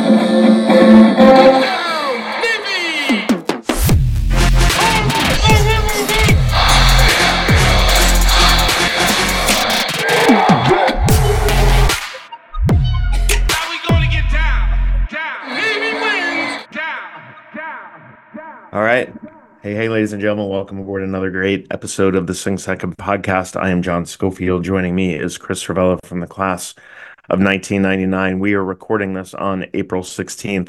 All right. Hey, ladies and gentlemen, welcome aboard another great episode of the Sing Second podcast. I am John Schofield. Joining me is Chris Ravella from the class of 1999. We are recording this on April 16th,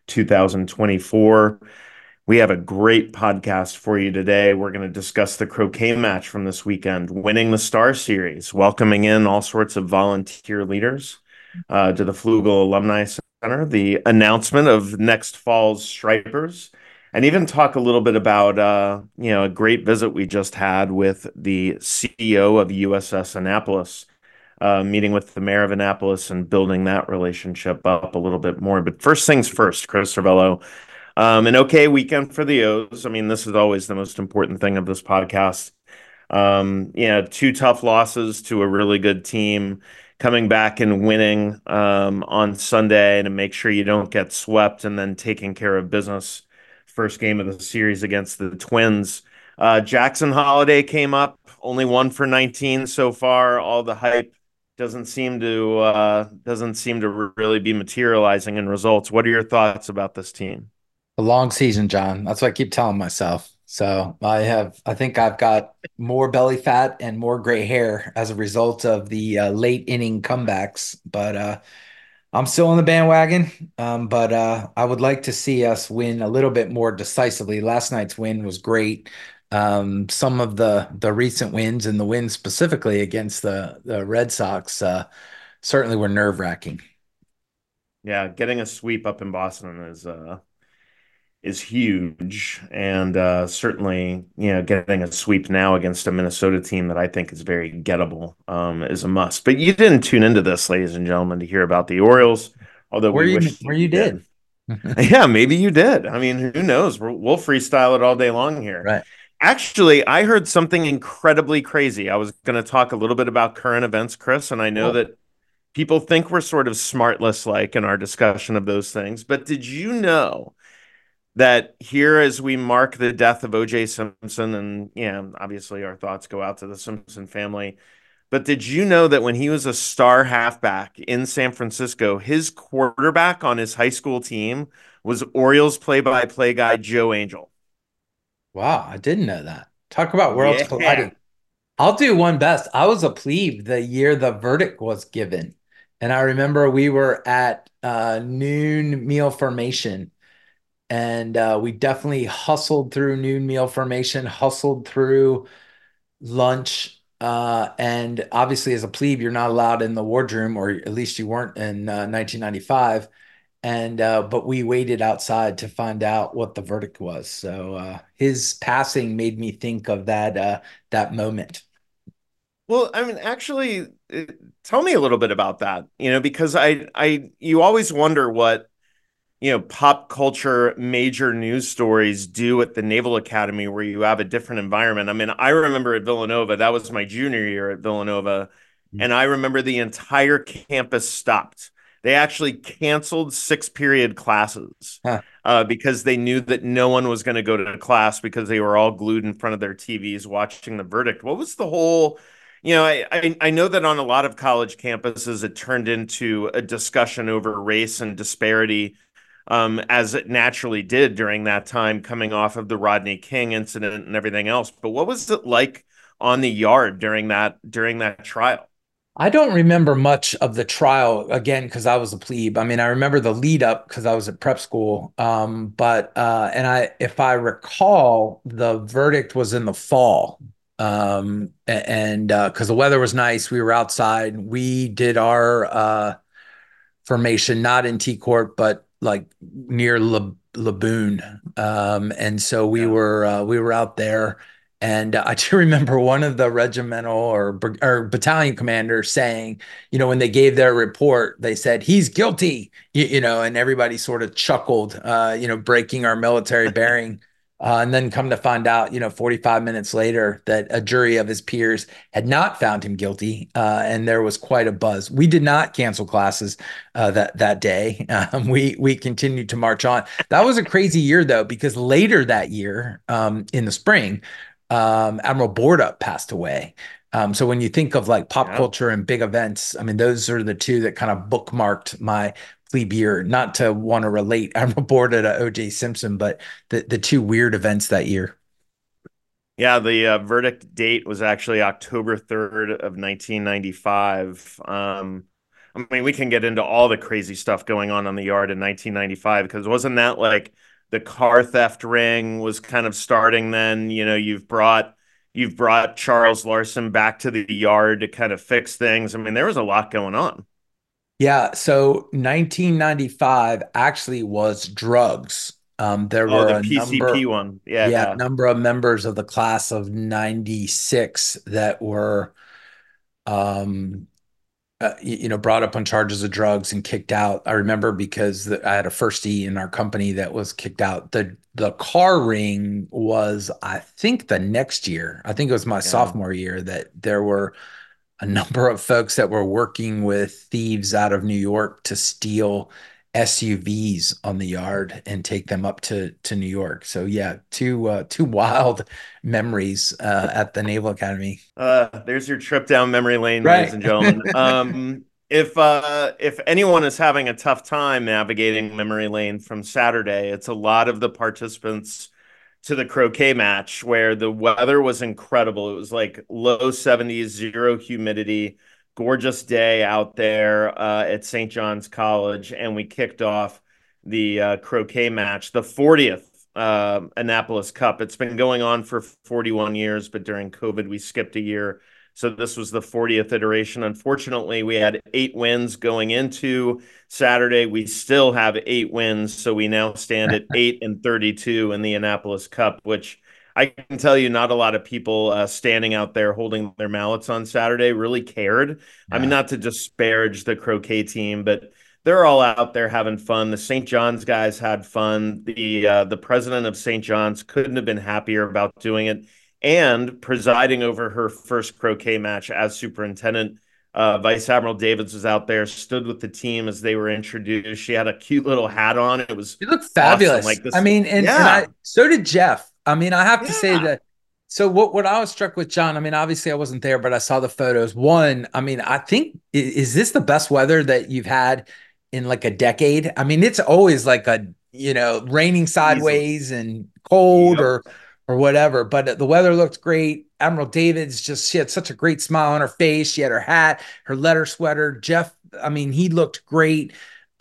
2024. We have a great podcast for you today. We're going to discuss the croquet match from this weekend, winning the Star Series, welcoming in all sorts of volunteer leaders to the Flugel Alumni Center, the announcement of next fall's Stripers, and even talk a little bit about a great visit we just had with the CEO of USS Annapolis, meeting with the mayor of Annapolis and building that relationship up a little bit more. But first things first, Chris Cervello. An okay weekend for the O's. I mean, this is always the most important thing of this podcast. Two tough losses to a really good team, coming back and winning on Sunday to make sure you don't get swept, and then taking care of business first game of the series against the Twins. Jackson Holiday came up, only 1 for 19 so far. All the hype doesn't seem to really be materializing in results. What are your thoughts about this team? A long season, John. That's what I keep telling myself. So I think I've got more belly fat and more gray hair as a result of the late inning comebacks. But I'm still on the bandwagon. But I would like to see us win a little bit more decisively. Last night's win was great. Some of the recent wins and the wins specifically against the Red Sox certainly were nerve-wracking. Yeah, getting a sweep up in Boston is huge, and certainly, getting a sweep now against a Minnesota team that I think is very gettable is a must. But you didn't tune into this, ladies and gentlemen, to hear about the Orioles, although Where we you wish where you you did. did. Yeah, maybe you did. I mean, who knows? We'll freestyle it all day long here. Right. Actually, I heard something incredibly crazy. I was going to talk a little bit about current events, Chris, and I know Cool. that people think we're sort of smartless like in our discussion of those things, but did you know that here, as we mark the death of O.J. Simpson, and obviously our thoughts go out to the Simpson family, but did you know that when he was a star halfback in San Francisco, his quarterback on his high school team was Orioles play-by-play guy Joe Angel? Wow, I didn't know that. Talk about worlds Yeah. colliding. I'll do one best. I was a plebe the year the verdict was given. And I remember we were at noon meal formation, and we definitely hustled through noon meal formation, hustled through lunch. And obviously, as a plebe, you're not allowed in the wardroom, or at least you weren't in 1995. And but we waited outside to find out what the verdict was. So his passing made me think of that moment. Well, I mean, actually, tell me a little bit about that, because you always wonder what pop culture major news stories do at the Naval Academy where you have a different environment. I mean, I remember at Villanova, that was my junior year at Villanova, and I remember the entire campus stopped. They actually canceled 6 period classes Huh. because they knew that no one was going to go to class because they were all glued in front of their TVs watching the verdict. What was the whole, I know that on a lot of college campuses, it turned into a discussion over race and disparity, as it naturally did during that time, coming off of the Rodney King incident and everything else. But what was it like on the yard during that trial? I don't remember much of the trial again because I was a plebe. I mean, I remember the lead up because I was at prep school. But and if I recall, the verdict was in the fall. And because the weather was nice, we were outside. We did our formation, not in T court, but like near Laboon. And so Yeah. we were out there, and I do remember one of the regimental or battalion commanders saying, when they gave their report, they said he's guilty, and everybody sort of chuckled, breaking our military bearing. And then come to find out, 45 minutes later, that a jury of his peers had not found him guilty, and there was quite a buzz. We did not cancel classes that day. We continued to march on. That was a crazy year, though, because later that year, in the spring, Admiral Borup passed away. So when you think of like pop Yeah. culture and big events, I mean, those are the two that kind of bookmarked my plebe year. Not to want to relate Admiral Borup to O.J. Simpson, but the two weird events that year. Yeah, the verdict date was actually October 3rd of 1995. I mean, we can get into all the crazy stuff going on the yard in 1995 because wasn't that like the car theft ring was kind of starting then? You've brought Charles Larson back to the yard to kind of fix things. I mean, there was a lot going on. Yeah, so 1995 actually was drugs. There Oh, were the a PCP number, one. yeah, Yeah. number of members of the class of 96 that were um, brought up on charges of drugs and kicked out. I remember because I had a firstie in our company that was kicked out. The car ring was, I think, the next year. I think it was my Yeah. sophomore year that there were a number of folks that were working with thieves out of New York to steal SUVs on the yard and take them up to New York. So yeah, two wild memories at the Naval Academy. There's your trip down memory lane, ladies Right. and gentlemen. If anyone is having a tough time navigating memory lane from Saturday, it's a lot of the participants to the croquet match where the weather was incredible. It was like low 70s, zero humidity, gorgeous day out there at St. John's College, and we kicked off the croquet match, the 40th Annapolis Cup. It's been going on for 41 years, but during COVID, we skipped a year. So this was the 40th iteration. Unfortunately, we had 8 wins going into Saturday. We still have 8 wins. So we now stand at 8-32 in the Annapolis Cup, which I can tell you, not a lot of people standing out there holding their mallets on Saturday really cared. I mean, Yeah. not to disparage the croquet team, but they're all out there having fun. The St. John's guys had fun. The president of St. John's couldn't have been happier about doing it and presiding over her first croquet match as superintendent. Vice Admiral Davids was out there, stood with the team as they were introduced. She had a cute little hat on. It was You look awesome. fabulous. Like I this, mean, and yeah, I so did Jeff. I mean, I have to say yeah, that. So what I was struck with John, I mean, obviously I wasn't there, but I saw the photos. One, I mean, I think is this the best weather that you've had in like a decade? I mean, it's always like raining easily. sideways and cold Yep. or whatever, but the weather looked great. Admiral David's she had such a great smile on her face. She had her hat, her letter sweater. Jeff, I mean, he looked great.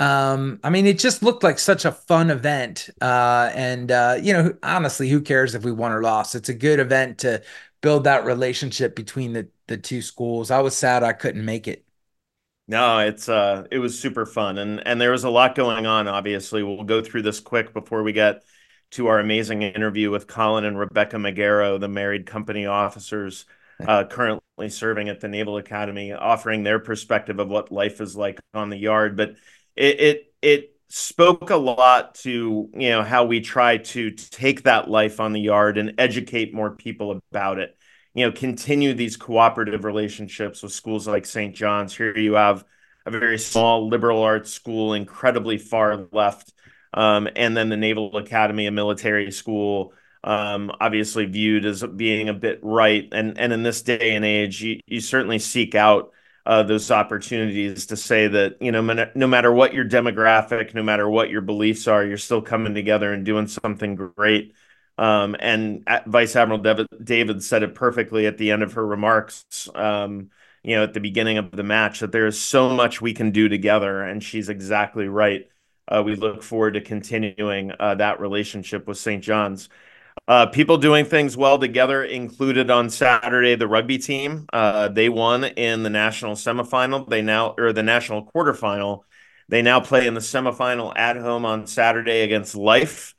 I mean, it just looked like such a fun event. And honestly, who cares if we won or lost? It's a good event to build that relationship between the two schools. I was sad I couldn't make it. No, it was super fun and there was a lot going on, obviously. We'll go through this quick before we get to our amazing interview with Colin and Rebecca Magaro, the married company officers currently serving at the Naval Academy, offering their perspective of what life is like on the yard. But it spoke a lot to, how we try to take that life on the yard and educate more people about it, continue these cooperative relationships with schools like St. John's. Here you have a very small liberal arts school, incredibly far left, and then the Naval Academy, a military school, obviously viewed as being a bit right. And in this day and age, you certainly seek out those opportunities to say that, no matter what your demographic, no matter what your beliefs are, you're still coming together and doing something great. And Vice Admiral David said it perfectly at the end of her remarks, at the beginning of the match, that there is so much we can do together. And she's exactly right. We look forward to continuing that relationship with St. John's. People doing things well together included on Saturday the rugby team. They won in the national semifinal. Or the national quarterfinal. They now play in the semifinal at home on Saturday against Life.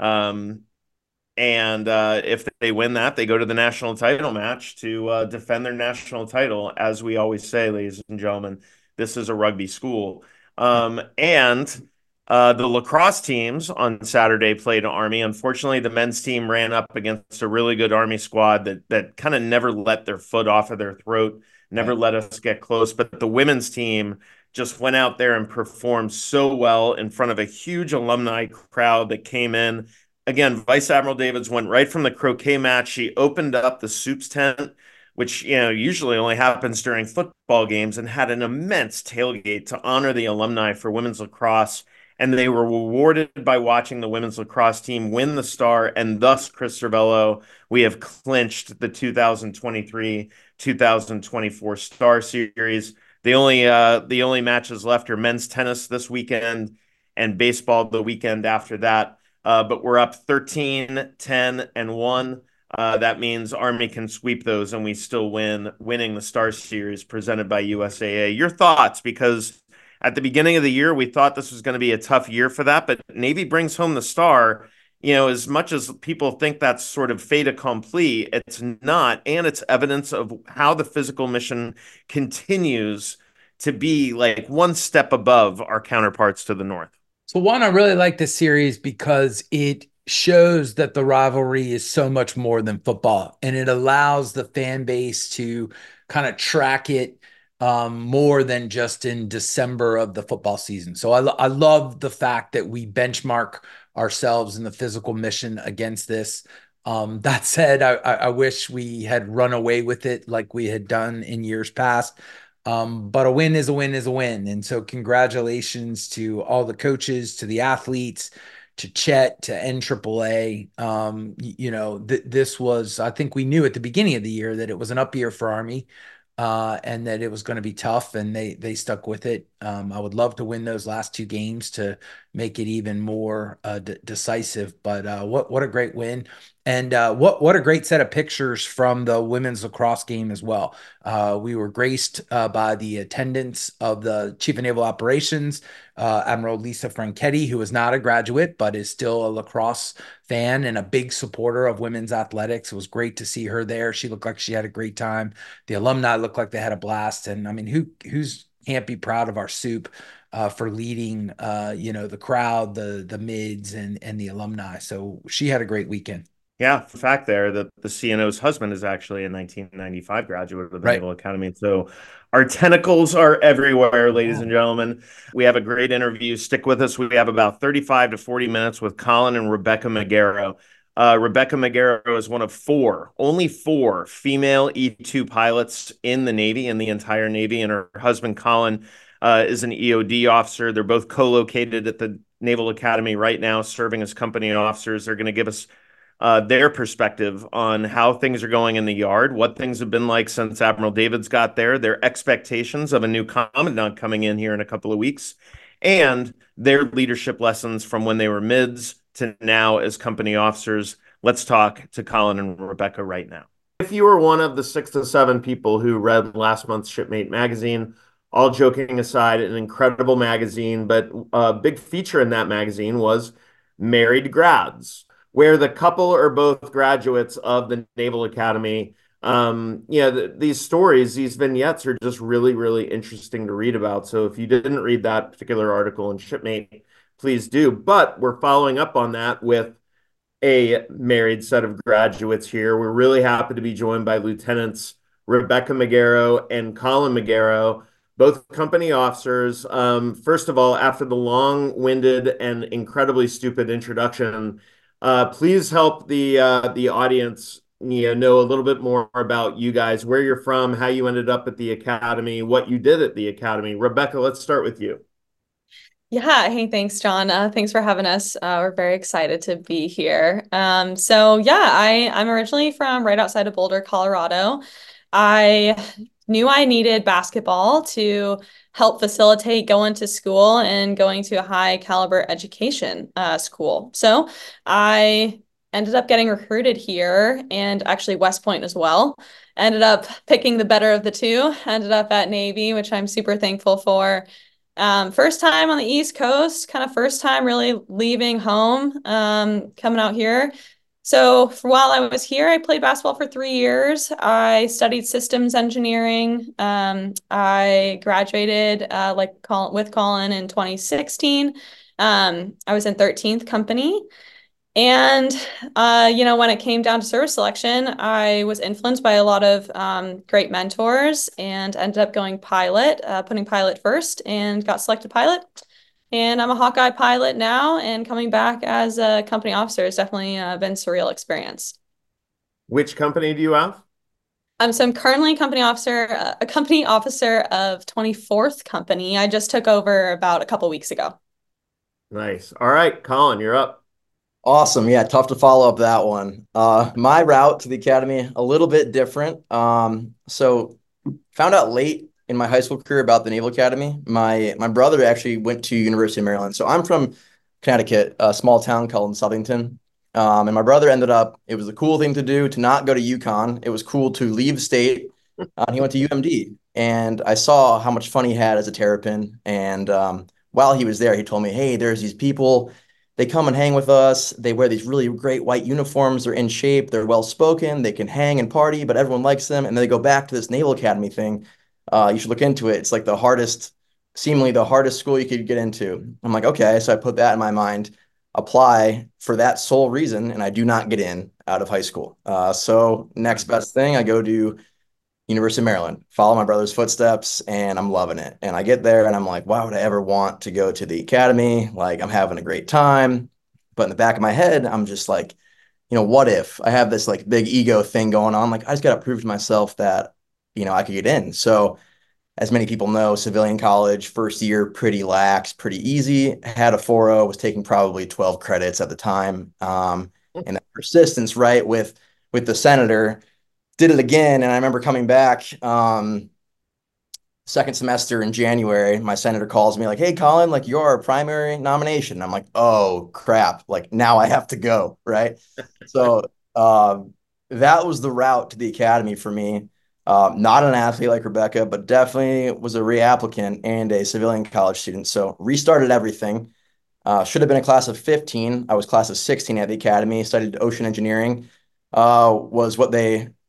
And if they win that, they go to the national title match to defend their national title. As we always say, ladies and gentlemen, this is a rugby school. And The lacrosse teams on Saturday played Army. Unfortunately, the men's team ran up against a really good Army squad that kind of never let their foot off of their throat, never Right. let us get close. But the women's team just went out there and performed so well in front of a huge alumni crowd that came in. Again, Vice Admiral Davids went right from the croquet match. She opened up the soups tent, which usually only happens during football games, and had an immense tailgate to honor the alumni for women's lacrosse, and they were rewarded by watching the women's lacrosse team win the Star, and thus, Chris Cervello, we have clinched the 2023-2024 Star Series. The only matches left are men's tennis this weekend and baseball the weekend after that. But we're up 13, 10, and 1. That means Army can sweep those and we still winning the Star Series presented by USAA. Your thoughts? Because at the beginning of the year, we thought this was going to be a tough year for that, but Navy brings home the Star. As much as people think that's sort of fait accompli, it's not. And it's evidence of how the physical mission continues to be like one step above our counterparts to the north. So one, I really like this series because it shows that the rivalry is so much more than football, and it allows the fan base to kind of track it more than just in December of the football season. So I love the fact that we benchmark ourselves in the physical mission against this. That said, I wish we had run away with it like we had done in years past. But a win is a win is a win. And so congratulations to all the coaches, to the athletes, to Chet, to NAAA. This was, I think we knew at the beginning of the year that it was an up year for Army, and that it was going to be tough, and they stuck with it. I would love to win those last two games to make it even more decisive. But what a great win. And what a great set of pictures from the women's lacrosse game as well. We were graced by the attendance of the Chief of Naval Operations, Admiral Lisa Franchetti, who is not a graduate, but is still a lacrosse fan and a big supporter of women's athletics. It was great to see her there. She looked like she had a great time. The alumni looked like they had a blast. And I mean, who's can't be proud of our soup for leading, the crowd, the mids and the alumni. So she had a great weekend. Yeah, fact there that the CNO's husband is actually a 1995 graduate of the Right. Naval Academy. So our tentacles are everywhere, ladies Yeah. and gentlemen. We have a great interview. Stick with us. We have about 35 to 40 minutes with Colin and Rebecca Magaro. Rebecca Magaro is one of only four female E-2 pilots in the Navy, in the entire Navy, and her husband, Colin, is an EOD officer. They're both co-located at the Naval Academy right now, serving as company officers. They're going to give us their perspective on how things are going in the yard, what things have been like since Admiral Davids got there, their expectations of a new commandant coming in here in a couple of weeks, and their leadership lessons from when they were mids to now as company officers. Let's talk to Colin and Rebecca right now. If you were one of the 6 to 7 people who read last month's Shipmate magazine, all joking aside, an incredible magazine, but a big feature in that magazine was married grads, where the couple are both graduates of the Naval Academy. These stories, these vignettes are just really, really interesting to read about. So if you didn't read that particular article in Shipmate, please do. But we're following up on that with a married set of graduates here. We're really happy to be joined by Lieutenants Rebecca Magaro and Colin Magaro, both company officers. First of all, after the long-winded and incredibly stupid introduction, please help the audience know a little bit more about you guys, where you're from, how you ended up at the academy, what you did at the academy. Rebecca, let's start with you. Yeah, hey, thanks, John. Thanks for having us. We're very excited to be here. I'm originally from right outside of Boulder, Colorado. I knew I needed basketball to help facilitate going to school and going to a high caliber education school. So I ended up getting recruited here, and actually West Point as well. Ended up picking the better of the two. Ended up at Navy, which I'm super thankful for. First time on the East Coast, kind of first time really leaving home, coming out here. So for while I was here, I played basketball for 3 years. I studied systems engineering. I graduated with Colin in 2016. I was in 13th company. And, when it came down to service selection, I was influenced by a lot of great mentors and ended up going pilot, putting pilot first and got selected pilot. And I'm a Hawkeye pilot now, and coming back as a company officer has definitely been a surreal experience. Which company do you have? So I'm currently a company officer of 24th Company. I just took over about a couple weeks ago. Nice. All right, Colin, you're up. Awesome. Yeah, tough to follow up that one. My route to the academy, a little bit different. So found out late in my high school career about the Naval Academy. My brother actually went to University of Maryland. So I'm from Connecticut, a small town called Southington. And my brother ended up, it was a cool thing to do to not go to UConn. It was cool to leave the state. He went to UMD. And I saw how much fun he had as a terrapin. And while he was there, he told me, hey, there's these people. They come and hang with us. They wear these really great white uniforms. They're in shape. They're well spoken. They can hang and party, but everyone likes them. And then they go back to this Naval Academy thing. You should look into it. It's like seemingly the hardest school you could get into. I'm like, okay. So I put that in my mind, apply for that sole reason, and I do not get in out of high school. So next best thing, I go to University of Maryland, follow my brother's footsteps, and I'm loving it. And I get there and I'm like, why would I ever want to go to the academy? Like, I'm having a great time. But in the back of my head, I'm just like, what if I have this like big ego thing going on? Like, I just got to prove to myself that, I could get in. So as many people know, civilian college, first year, pretty lax, pretty easy. Had a 4.0, was taking probably 12 credits at the time. And that persistence, right, with the senator, did it again. And I remember coming back second semester in January, my senator calls me like, hey, Colin, like you're our primary nomination. I'm like, oh, crap. Like now I have to go. Right. So that was the route to the academy for me. Not an athlete like Rebecca, but definitely was a reapplicant and a civilian college student. So restarted everything. Should have been a class of 15. I was class of 16 at the academy, studied ocean engineering, was what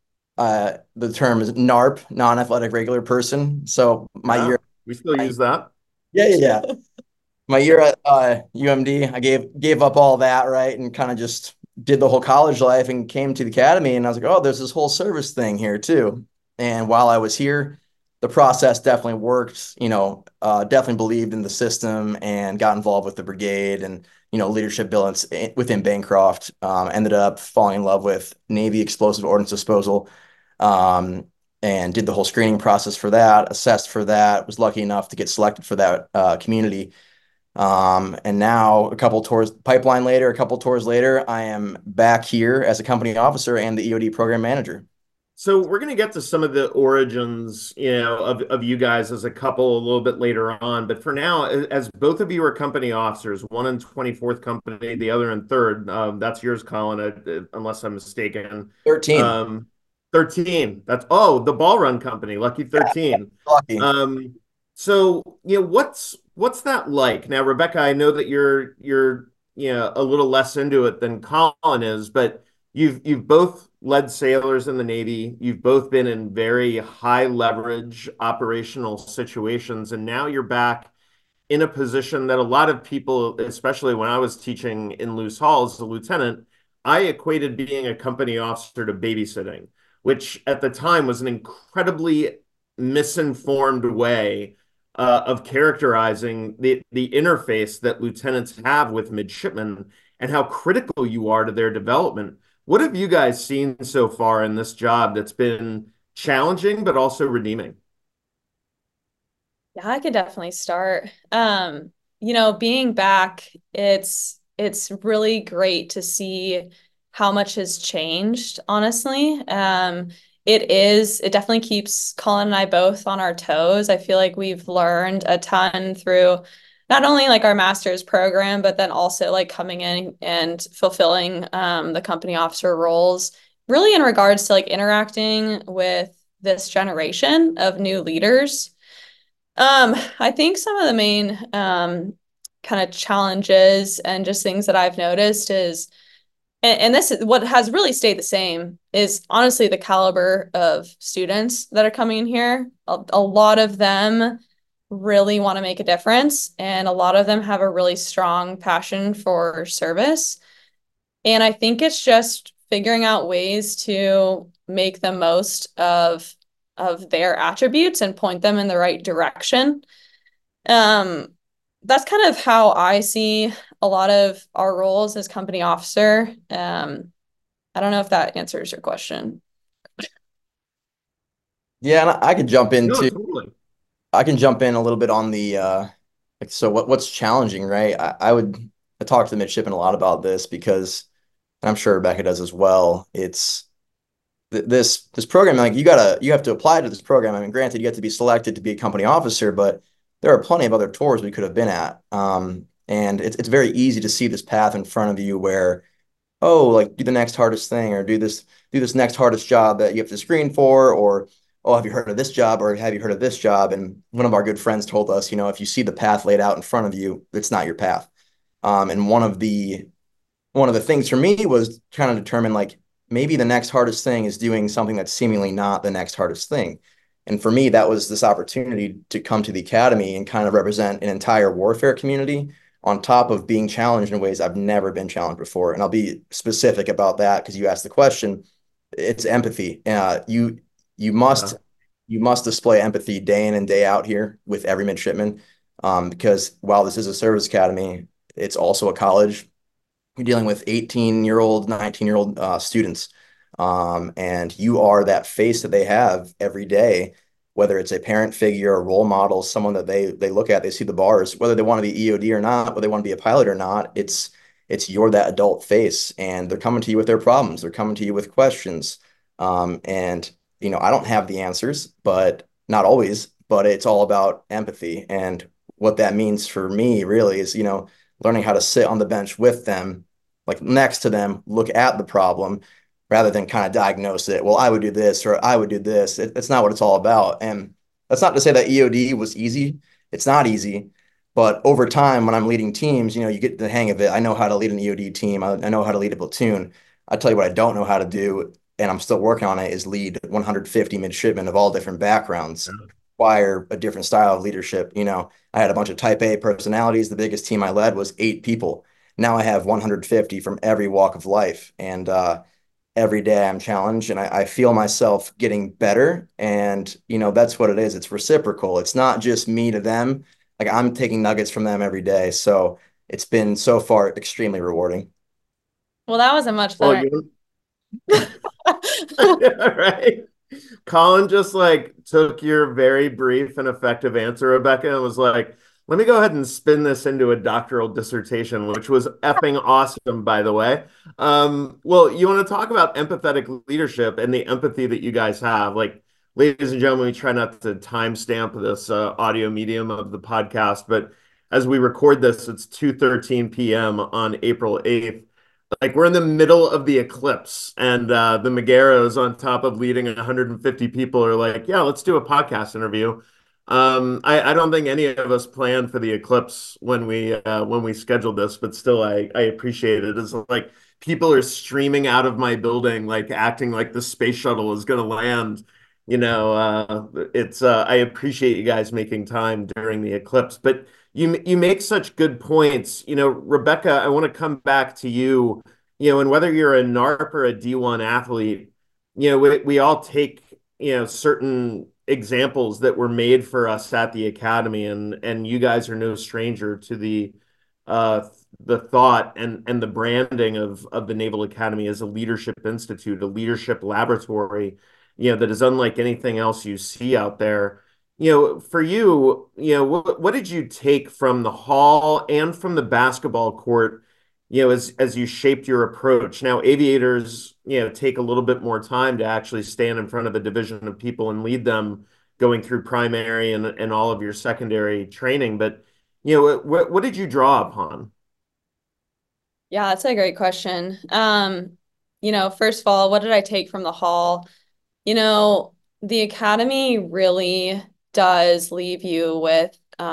the term is NARP, non-athletic regular person. So my year, we still use that. Yeah. My year at UMD, I gave up all that, right, and kind of just did the whole college life and came to the academy. And I was like, oh, there's this whole service thing here too. And while I was here, the process definitely worked. Definitely believed in the system and got involved with the brigade and leadership billets within Bancroft. Ended up falling in love with Navy explosive ordnance disposal. And did the whole screening process for that, assessed for that, was lucky enough to get selected for that community. And now a couple tours later, I am back here as a company officer and the EOD program manager. So we're going to get to some of the origins, of you guys as a couple a little bit later on. But for now, as both of you are company officers, one in 24th Company, the other in 3rd. That's yours, Colin, unless I'm mistaken. 13. 13. The Ball Run Company, Lucky 13. Lucky. So, what's that like? Now, Rebecca, I know that you're a little less into it than Colin is, but you've both led sailors in the Navy. You've both been in very high leverage operational situations, and now you're back in a position that a lot of people, especially when I was teaching in Luce Hall as a lieutenant, I equated being a company officer to babysitting, which at the time was an incredibly misinformed way of characterizing the interface that lieutenants have with midshipmen and how critical you are to their development. What have you guys seen so far in this job that's been challenging but also redeeming? Yeah, I could definitely start. Being back, it's really great to see how much has changed, honestly. It definitely keeps Colin and I both on our toes. I feel like we've learned a ton through not only like our master's program, but then also like coming in and fulfilling the company officer roles, really in regards to like interacting with this generation of new leaders. I think some of the main kind of challenges and just things that I've noticed is, and this is what has really stayed the same, is honestly the caliber of students that are coming in here. A lot of them really want to make a difference, and a lot of them have a really strong passion for service. And I think it's just figuring out ways to make the most of their attributes and point them in the right direction. Um, that's kind of how I see a lot of our roles as company officer. I don't know if that answers your question. Yeah, and I could jump No, into totally. I can jump in a little bit on the like, so what's challenging, right? I talk to the midshipmen a lot about this because, and I'm sure Rebecca does as well. It's this program, like you have to apply to this program. I mean, granted, you have to be selected to be a company officer, but there are plenty of other tours we could have been at. And it's very easy to see this path in front of you where, oh, like do the next hardest thing, or do this next hardest job that you have to screen for, or oh, have you heard of this job, or have you heard of this job? And one of our good friends told us, if you see the path laid out in front of you, it's not your path. And one of the things for me was trying to determine, like, maybe the next hardest thing is doing something that's seemingly not the next hardest thing. And for me, that was this opportunity to come to the academy and kind of represent an entire warfare community on top of being challenged in ways I've never been challenged before. And I'll be specific about that because you asked the question. It's empathy. You must Yeah. you must display empathy day in and day out here with every midshipman, because while this is a service academy, it's also a college. You're dealing with 18-year-old, 19-year-old students. And you are that face that they have every day, whether it's a parent figure, a role model, someone that they look at, they see the bars, whether they want to be EOD or not, whether they want to be a pilot or not, it's you're that adult face, and they're coming to you with their problems. They're coming to you with questions. And I don't have the answers, but not always, but it's all about empathy. And what that means for me really is, learning how to sit on the bench with them, like next to them, look at the problem rather than kind of diagnose it. Well, I would do this or I would do this. It's not what it's all about. And that's not to say that EOD was easy. It's not easy. But over time, when I'm leading teams, you get the hang of it. I know how to lead an EOD team. I know how to lead a platoon. I tell you what I don't know how to do, and I'm still working on it, is lead 150 midshipmen of all different backgrounds, require a different style of leadership. I had a bunch of type A personalities. The biggest team I led was 8 people. Now I have 150 from every walk of life. And every day I'm challenged, and I feel myself getting better. And, that's what it is. It's reciprocal. It's not just me to them. Like, I'm taking nuggets from them every day. So it's been so far extremely rewarding. Well, that was a much Well, better. right. Colin just like took your very brief and effective answer, Rebecca, and was like, let me go ahead and spin this into a doctoral dissertation, which was effing awesome, by the way. Well, you want to talk about empathetic leadership and the empathy that you guys have. Like, ladies and gentlemen, we try not to timestamp this audio medium of the podcast, but as we record this, it's 2:13 p.m. on April 8th. Like, we're in the middle of the eclipse, and the Mageros on top of leading 150 people are like, yeah, let's do a podcast interview. I don't think any of us planned for the eclipse when we scheduled this, but still, I appreciate it. It's like people are streaming out of my building, like acting like the space shuttle is going to land. It's I appreciate you guys making time during the eclipse, but you make such good points. Rebecca, I want to come back to you. And whether you're a NARP or a D1 athlete, we all take certain examples that were made for us at the academy, and you guys are no stranger to uh the thought and the branding of the Naval Academy as a leadership institute, a leadership laboratory, that is unlike anything else you see out there. For you, what did you take from the hall and from the basketball court, as you shaped your approach? Now, aviators, take a little bit more time to actually stand in front of a division of people and lead them going through primary and all of your secondary training. But, what did you draw upon? Yeah, that's a great question. First of all, what did I take from the hall? The academy really does leave you with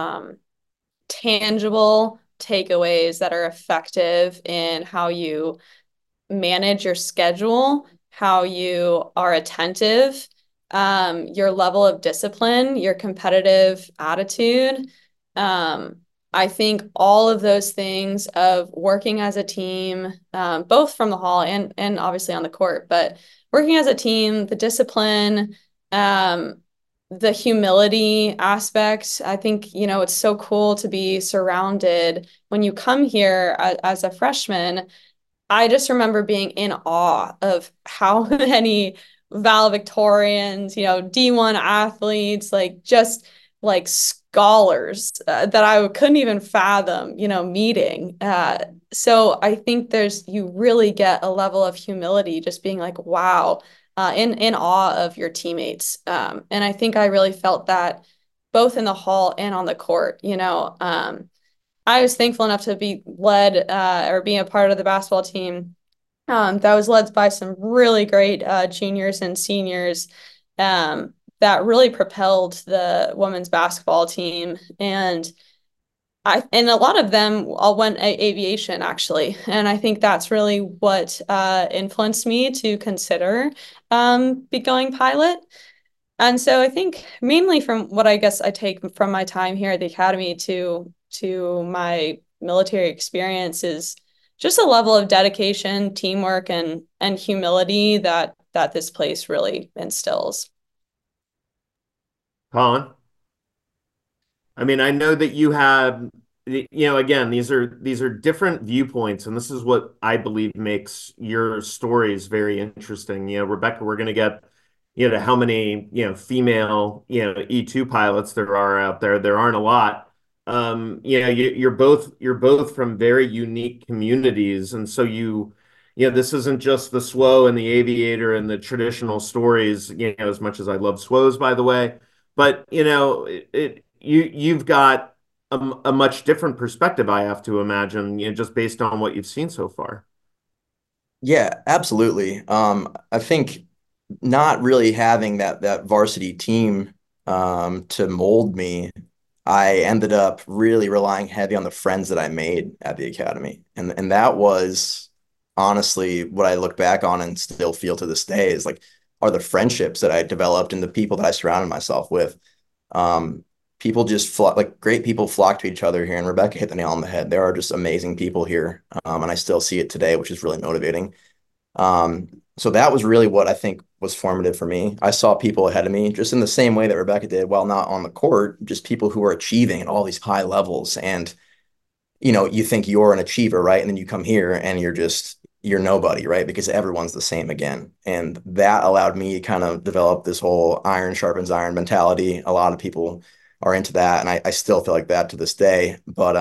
tangible takeaways that are effective in how you manage your schedule, how you are attentive, your level of discipline, your competitive attitude. I think all of those things of working as a team, both from the hall and obviously on the court, but working as a team, the discipline, the humility aspect. I think, it's so cool to be surrounded when you come here as a freshman. I just remember being in awe of how many valedictorians, D1 athletes, like just like scholars that I couldn't even fathom, meeting. So I think you really get a level of humility just being like, wow, in awe of your teammates. And I think I really felt that both in the hall and on the court. I was thankful enough to be led or being a part of the basketball team that was led by some really great juniors and seniors that really propelled the women's basketball team. And a lot of them all went aviation actually. And I think that's really what influenced me to consider becoming pilot. And so I think mainly from what I guess I take from my time here at the academy to my military experience is just a level of dedication, teamwork, and humility that this place really instills. Colin? I mean, I know that you have, again, these are different viewpoints, and this is what I believe makes your stories very interesting. Rebecca, we're going to get, to how many, female, E2 pilots there are out there. There aren't a lot. You're both from very unique communities, and so this isn't just the SWO and the aviator and the traditional stories, as much as I love SWOs, by the way. But you've got a much different perspective, I have to imagine, just based on what you've seen so far. Yeah, absolutely. I think not really having that varsity team to mold me, I ended up really relying heavy on the friends that I made at the academy. And that was honestly what I look back on and still feel to this day is like are the friendships that I developed and the people that I surrounded myself with. People just flock, like great people flock to each other here. And Rebecca hit the nail on the head. There are just amazing people here. And I still see it today, which is really motivating. So that was really what I think was formative for me. I saw people ahead of me just in the same way that Rebecca did, while not on the court, just people who are achieving at all these high levels. And, you think you're an achiever, right? And then you come here and you're nobody, right? Because everyone's the same again. And that allowed me to kind of develop this whole iron sharpens iron mentality. A lot of people are into that. And I still feel like that to this day. But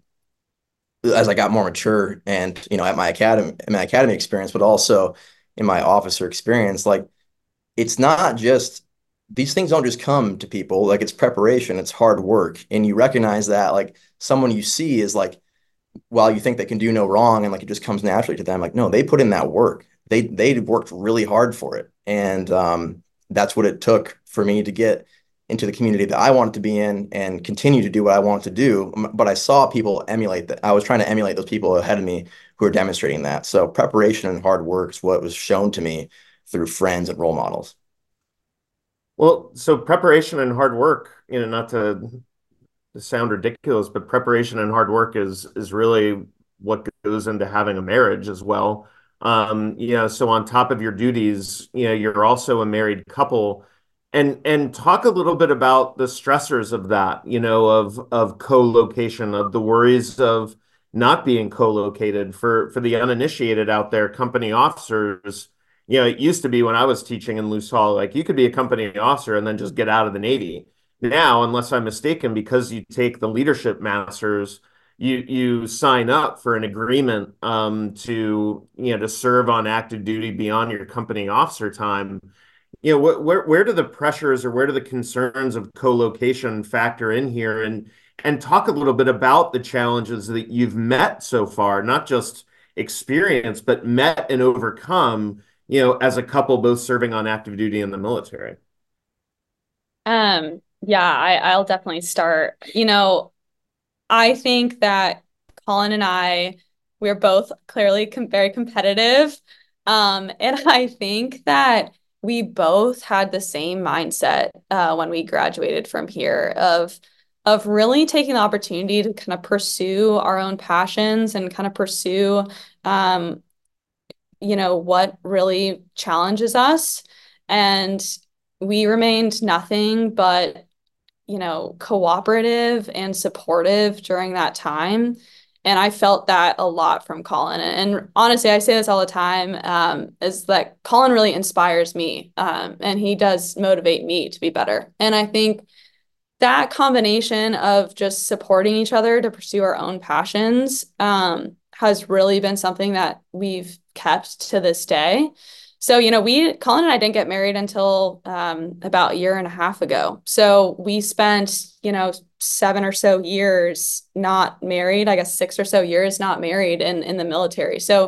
as I got more mature and, at my academy experience, but also in my officer experience, like it's not just these things don't just come to people. Like it's preparation, it's hard work. And you recognize that like someone you see is like, while you think they can do no wrong and like it just comes naturally to them, like, no, they put in that work. They worked really hard for it. And that's what it took for me to get into the community that I wanted to be in and continue to do what I wanted to do. But I saw people emulate that. I was trying to emulate those people ahead of me who are demonstrating that. So preparation and hard work is what was shown to me through friends and role models. Well, so preparation and hard work, not to sound ridiculous, but preparation and hard work is really what goes into having a marriage as well. So on top of your duties, you're also a married couple. And talk a little bit about the stressors of that, of co-location, of the worries of not being co-located for the uninitiated out there, company officers. It used to be when I was teaching in Luce Hall, like you could be a company officer and then just get out of the Navy. Now, unless I'm mistaken, because you take the leadership masters, you sign up for an agreement to serve on active duty beyond your company officer time. Where do the pressures or where do the concerns of co-location factor in here? And talk a little bit about the challenges that you've met so far, not just experience, but met and overcome, as a couple both serving on active duty in the military. Yeah, I'll definitely start. I think that Colin and we're both clearly very competitive. And I think that we both had the same mindset when we graduated from here of really taking the opportunity to kind of pursue our own passions and kind of pursue what really challenges us. And we remained nothing but cooperative and supportive during that time. And I felt that a lot from Colin. And honestly, I say this all the time, is that Colin really inspires me. And he does motivate me to be better. And I think that combination of just supporting each other to pursue our own passions has really been something that we've kept to this day. So, Colin and I didn't get married until about a year and a half ago. So we spent, 7 or so years not married, I guess 6 or so years not married in the military. So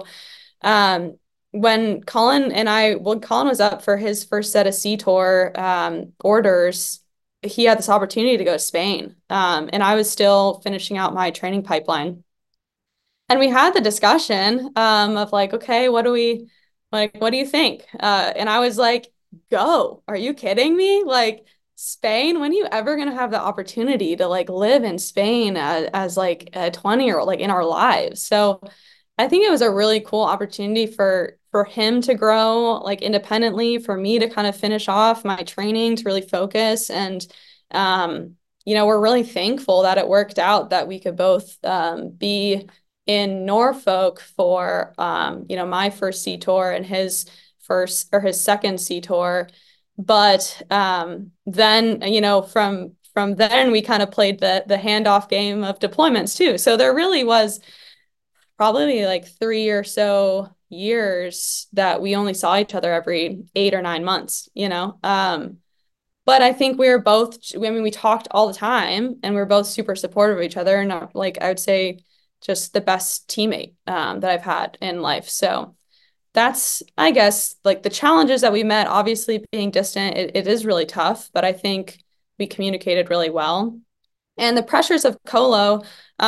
when Colin was up for his first set of Sea Tour orders, he had this opportunity to go to Spain. And I was still finishing out my training pipeline. And we had the discussion of like, okay, what do you think? And I was like, go. Are you kidding me? Like, Spain, when are you ever going to have the opportunity to like live in Spain as like a 20-year-old, like in our lives? So I think it was a really cool opportunity for him to grow like independently, for me to kind of finish off my training to really focus. And we're really thankful that it worked out that we could both be in Norfolk for my first Sea Tour and his second Sea Tour. But then from then we kind of played the handoff game of deployments too. So there really was probably like 3 or so years that we only saw each other every 8 or 9 months. But I think we talked all the time, and we were both super supportive of each other, and like I would say just the best teammate that I've had in life. So that's, I guess, like the challenges that we met. Obviously being distant, it is really tough, but I think we communicated really well. And the pressures of Colo,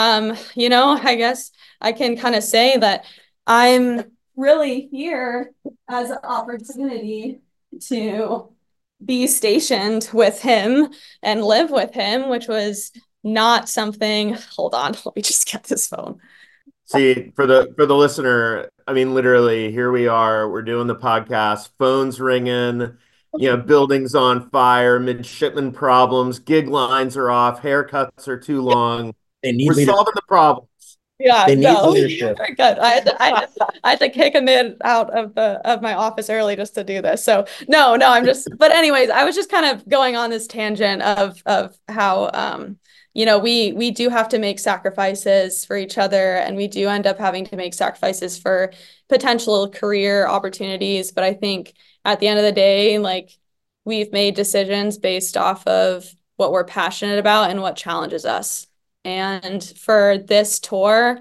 I guess I can kind of say that I'm really here as an opportunity to be stationed with him and live with him, which was not something. Hold on, let me just get this phone. See, for the listener, I mean, literally, here we are. We're doing the podcast. Phones ringing. Buildings on fire. Midshipman problems. Gig lines are off. Haircuts are too long. We're solving the problems. Yeah, they need leadership. Good. I had to kick him out of my office early just to do this. So no, but anyways, I was just kind of going on this tangent of how we do have to make sacrifices for each other, and we do end up having to make sacrifices for potential career opportunities. But I think at the end of the day, like, we've made decisions based off of what we're passionate about and what challenges us. And for this tour,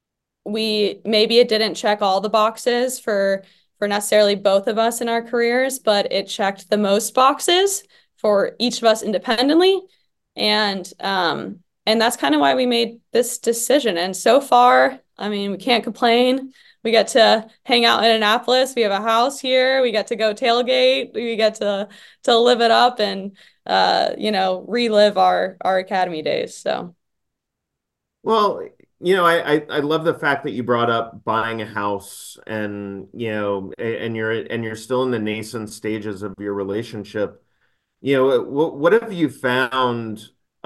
maybe it didn't check all the boxes for necessarily both of us in our careers, but it checked the most boxes for each of us independently. And that's kind of why we made this decision. And so far, I mean, we can't complain. We get to hang out in Annapolis. We have a house here. We get to go tailgate. We get to live it up and relive our academy days. So. Well, I love the fact that you brought up buying a house, and and you're still in the nascent stages of your relationship. What have you found,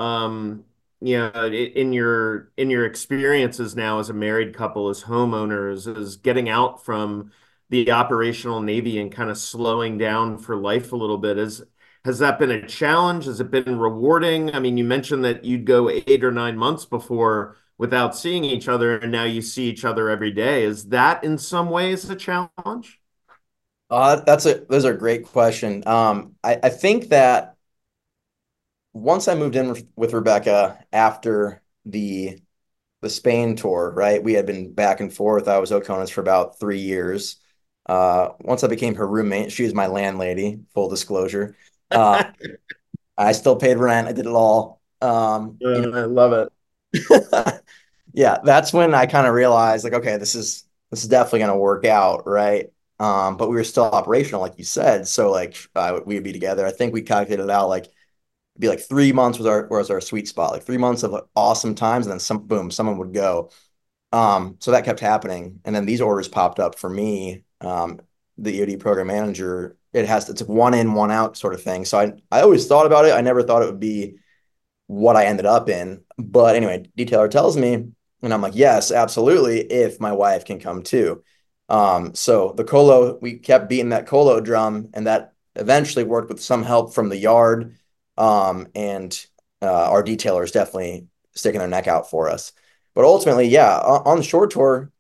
in your experiences now as a married couple, as homeowners, as getting out from the operational Navy and kind of slowing down for life a little bit? Has that been a challenge? Has it been rewarding? I mean, you mentioned that you'd go 8 or 9 months before without seeing each other, and now you see each other every day. Is that in some ways a challenge? Those are a great question. I think that once I moved in with Rebecca after the Spain tour, right? We had been back and forth. I was Oconus for about 3 years. Once I became her roommate, she was my landlady, full disclosure. I still paid rent. I did it all. I love it. Yeah, that's when I kind of realized, like, okay, this is definitely going to work out, right? But we were still operational, like you said. So like we would be together. I think we calculated it out like it'd be like 3 months was our sweet spot, like 3 months of awesome times, and then someone would go. So that kept happening. And then these orders popped up for me, the EOD program manager. It's a one in, one out sort of thing. So I always thought about it. I never thought it would be what I ended up in. But anyway, detailer tells me, and I'm like, yes, absolutely, if my wife can come too. So the colo, we kept beating that colo drum, and that eventually worked with some help from the yard. And our detailers definitely sticking their neck out for us. But ultimately, yeah, on the short tour,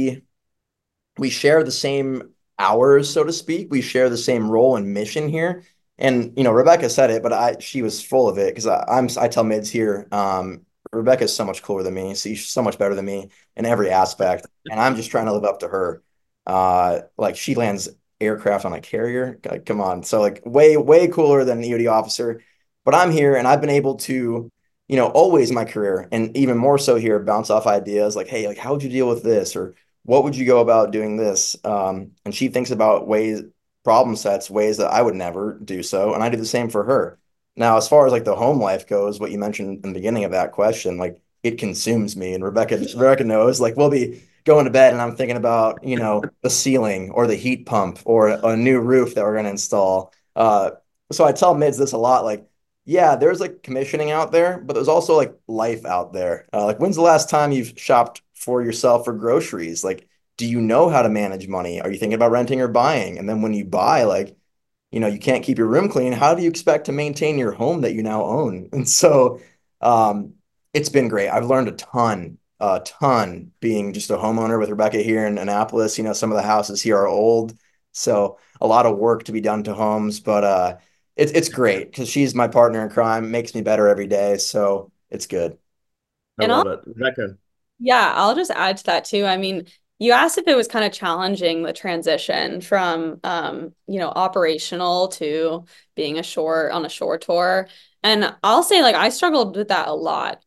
we share the same hours, so to speak. We share the same role and mission here. And Rebecca said it, but she was full of it because I tell mids here, Rebecca's so much cooler than me. She's so much better than me in every aspect, and I'm just trying to live up to her. Like she lands aircraft on a carrier. Like, come on, so like way cooler than an EOD officer. But I'm here, and I've been able to, always in my career, and even more so here, bounce off ideas like, hey, like how would you deal with this, or what would you go about doing this? And she thinks about problem sets, ways that I would never do so. And I do the same for her. Now, as far as like the home life goes, what you mentioned in the beginning of that question, like it consumes me. And Rebecca knows, like we'll be going to bed and I'm thinking about, the ceiling or the heat pump or a new roof that we're going to install. So I tell mids this a lot, like, yeah, there's like commissioning out there, but there's also like life out there. Like when's the last time you've shopped for yourself for groceries? Like, do you know how to manage money? Are you thinking about renting or buying? And then when you buy, like, you can't keep your room clean. How do you expect to maintain your home that you now own? And so it's been great. I've learned a ton being just a homeowner with Rebecca here in Annapolis. Some of the houses here are old, so a lot of work to be done to homes, but it's great because she's my partner in crime, makes me better every day. So it's good. I And love it. Rebecca. Yeah, I'll just add to that too. I mean, you asked if it was kind of challenging the transition from operational to being on a shore tour. And I'll say like I struggled with that a lot.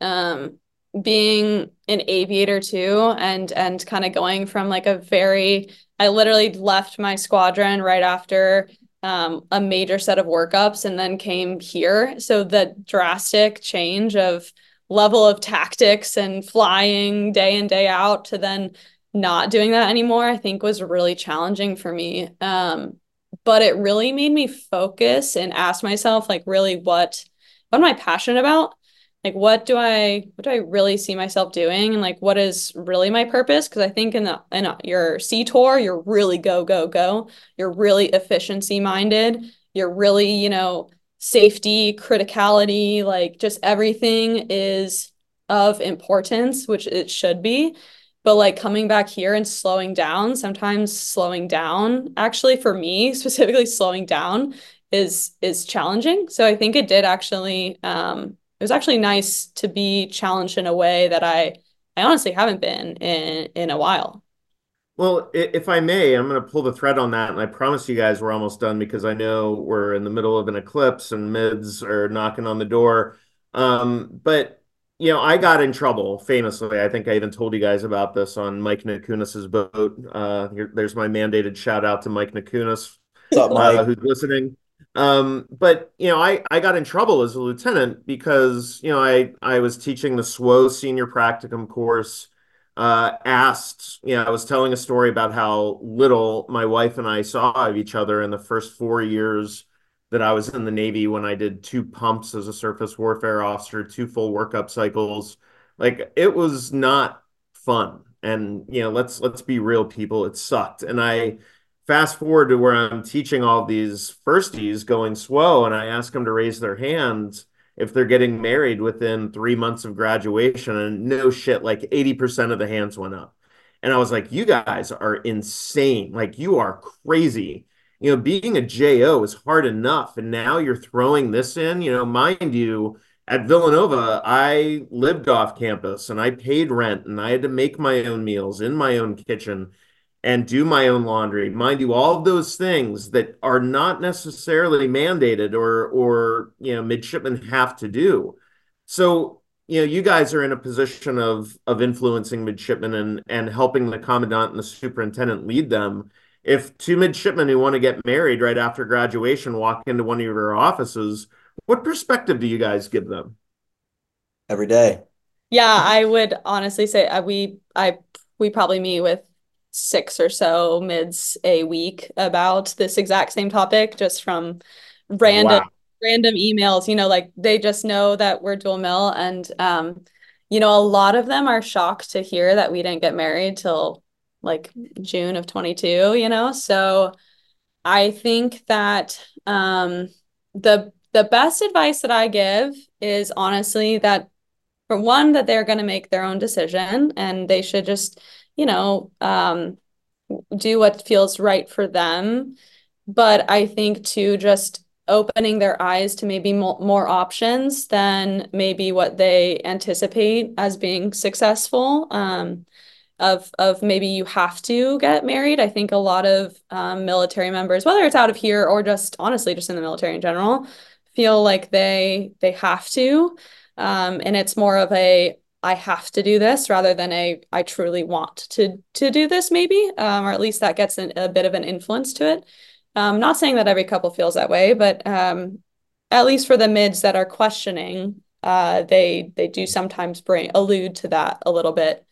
Being an aviator too, and kind of going from like I literally left my squadron right after a major set of workups and then came here. So the drastic change of level of tactics and flying day in, day out to then not doing that anymore, I think was really challenging for me. But it really made me focus and ask myself, like, really, what am I passionate about? Like, what do I really see myself doing? And like, what is really my purpose? Because I think in your Sea Tour, you're really go, go, go. You're really efficiency minded. You're really, safety, criticality, like just everything is of importance, which it should be. But like coming back here and slowing down, sometimes slowing down, actually for me, specifically slowing down is challenging. So I think it did actually it was actually nice to be challenged in a way that I honestly haven't been in a while. Well, if I may, I'm going to pull the thread on that, and I promise you guys we're almost done because I know we're in the middle of an eclipse and mids are knocking on the door. But I got in trouble famously. I think I even told you guys about this on Mike Nakunis's boat. There's my mandated shout out to Mike Nakunis, What's up, Mike? who's listening. But I got in trouble as a lieutenant because I was teaching the SWO senior practicum course. I was telling a story about how little my wife and I saw of each other in the first 4 years that I was in the Navy when I did 2 pumps as a surface warfare officer, 2 full workup cycles. Like it was not fun. And let's be real, people. It sucked. And I fast forward to where I'm teaching all these firsties going SWO, and I ask them to raise their hands if they're getting married within 3 months of graduation. And no shit, like 80% of the hands went up. And I was like, you guys are insane. Like, you are crazy. Being a JO is hard enough. And now you're throwing this in, mind you, at Villanova, I lived off campus and I paid rent and I had to make my own meals in my own kitchen and do my own laundry. Mind you, all of those things that are not necessarily mandated or midshipmen have to do. So, you guys are in a position of influencing midshipmen and helping the commandant and the superintendent lead them. if two midshipmen who want to get married right after graduation walk into one of your offices, what perspective do you guys give them? Every day. Yeah, I would honestly say we probably meet with six or so mids a week about this exact same topic, just from random Wow. random emails. Like they just know that we're dual mill, and a lot of them are shocked to hear that we didn't get married till like June of 22. So I think that the best advice that I give is honestly that, for one, that they're going to make their own decision and they should just, you know, um, do what feels right for them. But I think too, just opening their eyes to maybe more options than maybe what they anticipate as being successful. Of maybe you have to get married. I think a lot of military members, whether it's out of here or just honestly just in the military in general, feel like they have to. And it's more of a I have to do this rather than a I truly want to do this maybe, or at least that gets a bit of an influence to it. Not saying that every couple feels that way, but at least for the mids that are questioning, they do sometimes allude to that a little bit.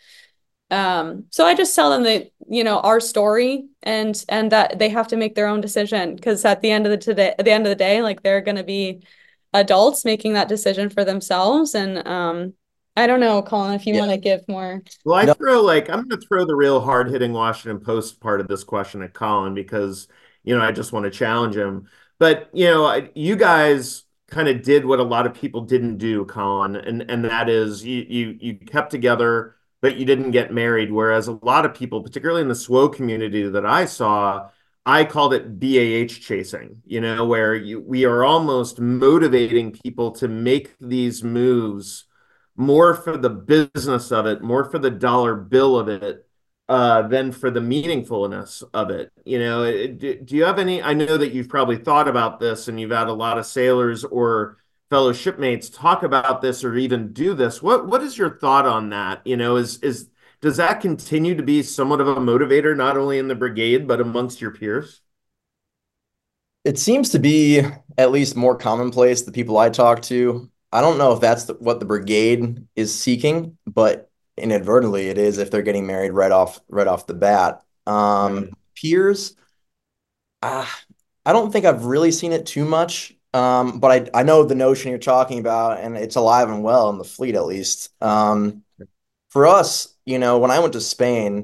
So I just tell them that, our story, and that they have to make their own decision, because at the end of the day, like they're going to be adults making that decision for themselves. And I don't know, Colin, if you want to give more. Well, No, I'm going to throw the real hard-hitting Washington Post part of this question at Colin because, I just want to challenge him. But, you guys kind of did what a lot of people didn't do, Colin, and that is you kept together, but you didn't get married. Whereas a lot of people, particularly in the SWO community that I saw, I called it BAH chasing, where we are almost motivating people to make these moves more for the business of it, more for the dollar bill of it, than for the meaningfulness of it. Do you have any? I know that you've probably thought about this, and you've had a lot of sailors or fellow shipmates talk about this or even do this. What is your thought on that? Is does that continue to be somewhat of a motivator, not only in the brigade but amongst your peers? it seems to be at least more commonplace, the people I talk to. I don't know if that's what the brigade is seeking, but inadvertently it is if they're getting married right off the bat. Peers, uh, I don't think I've really seen it too much. But I know the notion you're talking about, and it's alive and well in the fleet at least. For us, when I went to Spain,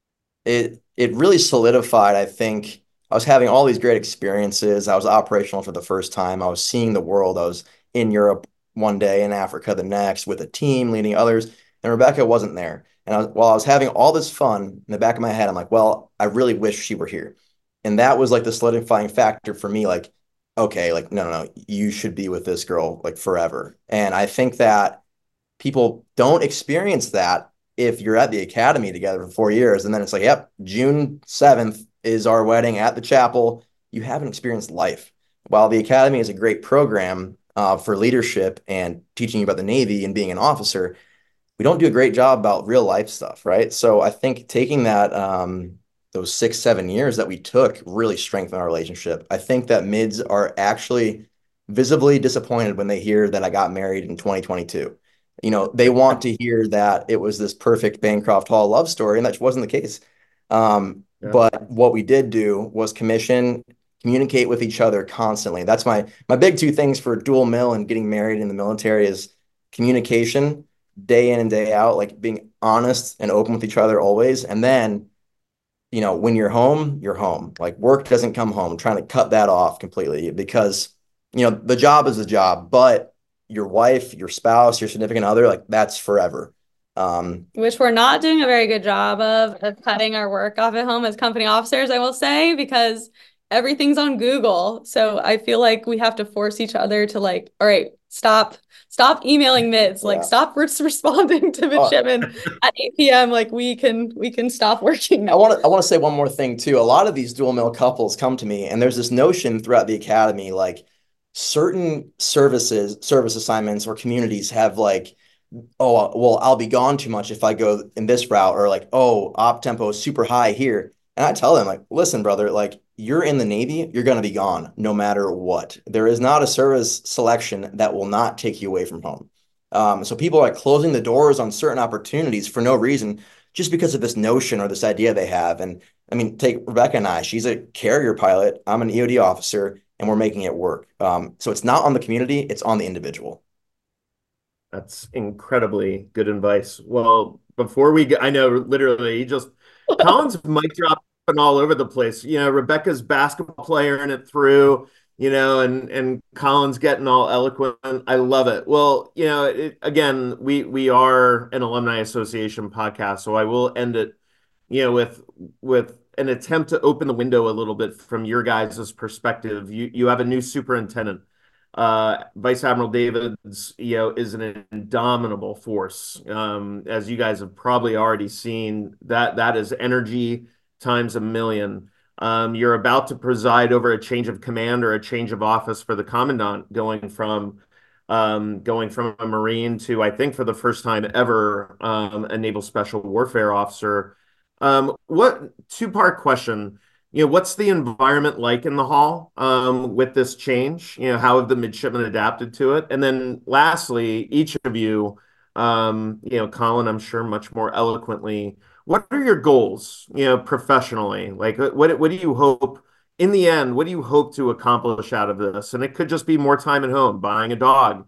it really solidified, I think. I was having all these great experiences. I was operational for the first time. I was seeing the world. I was in Europe one day, in Africa the next, with a team leading others, and Rebecca wasn't there. And while I was having all this fun, in the back of my head, I'm like, well, I really wish she were here. And that was like the solidifying factor for me, like, okay, like, no, you should be with this girl like forever. And I think that people don't experience that if you're at the academy together for 4 years and then it's like, yep, June 7th is our wedding at the chapel. You haven't experienced life. While the academy is a great program for leadership and teaching you about the Navy and being an officer, we don't do a great job about real life stuff, right? So I think taking that those 6-7 years that we took really strengthened our relationship. I think that mids are actually visibly disappointed when they hear that I got married in 2022. They want to hear that it was this perfect Bancroft Hall love story, and that wasn't the case. Yeah. But what we did do was communicate with each other constantly. That's my big two things for dual mill and getting married in the military is communication, day in and day out, like being honest and open with each other always. And then, when you're home, you're home. Like work doesn't come home. Trying to cut that off completely because, the job is a job, but your wife, your spouse, your significant other, like that's forever. Which we're not doing a very good job of cutting our work off at home as company officers, I will say, because everything's on Google. So I feel like we have to force each other to like, all right, stop emailing mids, like stop responding to midshipmen at 8 p.m. Like we can stop working now. I want to say one more thing too. A lot of these dual mill couples come to me and there's this notion throughout the academy, like certain service assignments or communities have like, oh, well, I'll be gone too much if I go in this route, or like, oh, op tempo is super high here. And I tell them, like, listen, brother, like, you're in the Navy, you're going to be gone no matter what. There is not a service selection that will not take you away from home. So people are like closing the doors on certain opportunities for no reason, just because of this notion or this idea they have. And I mean, take Rebecca and I, she's a carrier pilot, I'm an EOD officer, and we're making it work. So it's not on the community, it's on the individual. That's incredibly good advice. Well, before we get, I know literally he just Colin's mic dropping all over the place. Rebecca's basketball player and it through, and Colin's getting all eloquent. I love it. Well, again, we are an alumni association podcast, so I will end it, with an attempt to open the window a little bit from your guys' perspective. You have a new superintendent. Vice Admiral Davids, is an indomitable force. As you guys have probably already seen, that is energy times a million. You're about to preside over a change of command or a change of office for the commandant, going from a Marine to, I think, for the first time ever, a Naval Special Warfare officer. What two-part question? What's the environment like in the hall with this change? How have the midshipmen adapted to it? And then lastly, each of you, Colin, I'm sure much more eloquently, what are your goals, professionally? Like, what do you hope in the end? What do you hope to accomplish out of this? And it could just be more time at home, buying a dog,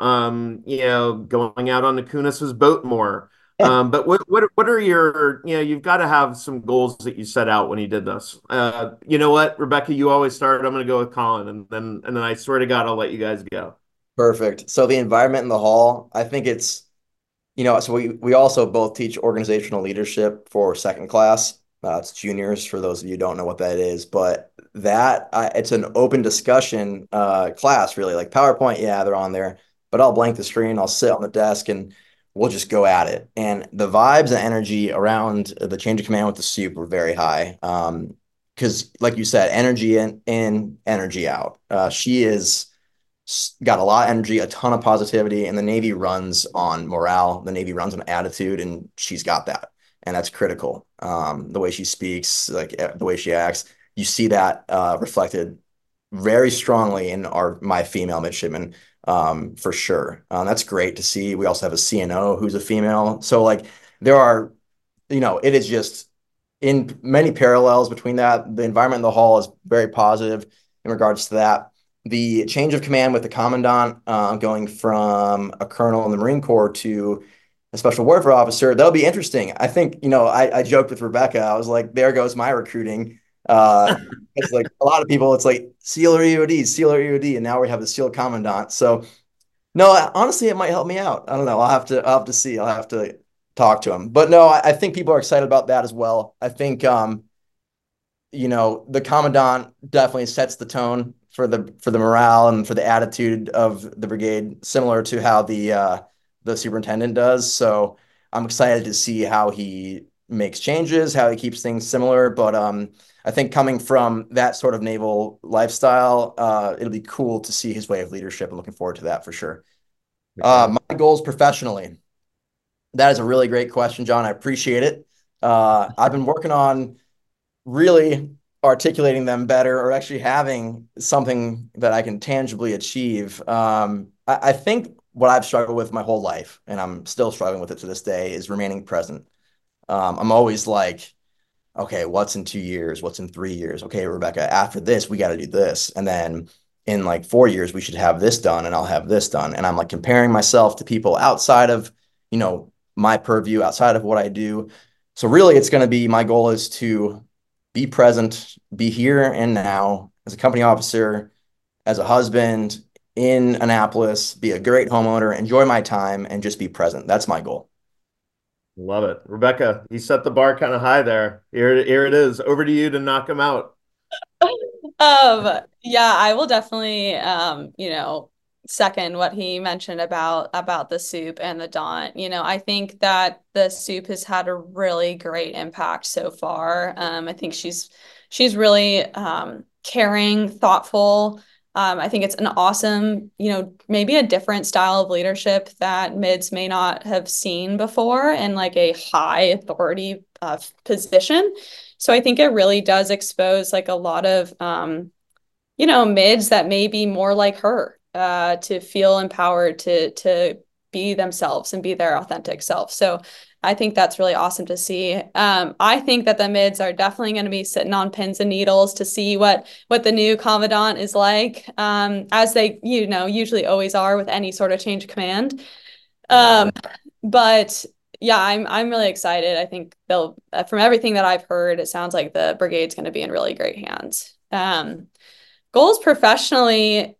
going out on the Kunis's boat more. But what are your, you've got to have some goals that you set out when you did this. You know what, Rebecca, you always start. I'm going to go with Colin, and then I swear to God, I'll let you guys go. Perfect. So the environment in the hall, I think it's, so we also both teach organizational leadership for second class. It's juniors for those of you who don't know what that is, but it's an open discussion class, really. Like PowerPoint, yeah, they're on there, but I'll blank the screen, I'll sit on the desk, and we'll just go at it. And the vibes and energy around the change of command with the soup were very high. Because like you said, energy in, energy out. She is got a lot of energy, a ton of positivity, and the Navy runs on morale. The Navy runs on attitude, and she's got that, and that's critical. The way she speaks, like the way she acts, you see that reflected very strongly in my female midshipmen, for sure. That's great to see. We also have a CNO who's a female, so like there are, it is just in many parallels between that. The environment in the hall is very positive in regards to that. The change of command with the commandant, going from a colonel in the Marine Corps to a special warfare officer, that'll be interesting. I think, I joked with Rebecca. I was like, there goes my recruiting. It's like a lot of people, it's like SEAL or EOD, and now we have the SEAL commandant. So no, honestly, it might help me out. I don't know. I'll have to see. I'll have to talk to him. But no, I think people are excited about that as well. I think, the commandant definitely sets the tone for the morale and for the attitude of the brigade, similar to how the superintendent does. So I'm excited to see how he makes changes, how he keeps things similar. But I think coming from that sort of naval lifestyle, it'll be cool to see his way of leadership. I'm looking forward to that for sure. My goals professionally. That is a really great question, John. I appreciate it. I've been working on really articulating them better, or actually having something that I can tangibly achieve. I think what I've struggled with my whole life, and I'm still struggling with it to this day, is remaining present. I'm always like, okay, what's in 2 years? What's in 3 years? Okay, Rebecca, after this, we got to do this. And then in like 4 years, we should have this done, and I'll have this done. And I'm like comparing myself to people outside of, my purview, outside of what I do. So really, it's going to be, my goal is to be present, be here and now as a company officer, as a husband in Annapolis, be a great homeowner, enjoy my time, and just be present. That's my goal. Love it. Rebecca, you set the bar kind of high there. Here it is. Over to you to knock them out. Yeah, I will definitely, second what he mentioned about the soup and the Daunt. I think that the soup has had a really great impact so far. I think she's really caring, thoughtful. I think it's an awesome, maybe a different style of leadership that mids may not have seen before in like a high authority position. So I think it really does expose like a lot of, mids that may be more like her, to feel empowered to be themselves and be their authentic self. So I think that's really awesome to see. I think that the mids are definitely going to be sitting on pins and needles to see what the new commandant is like, as they usually always are with any sort of change of command. But yeah, I'm really excited. I think they'll, from everything that I've heard, it sounds like the brigade's going to be in really great hands. Goals professionally,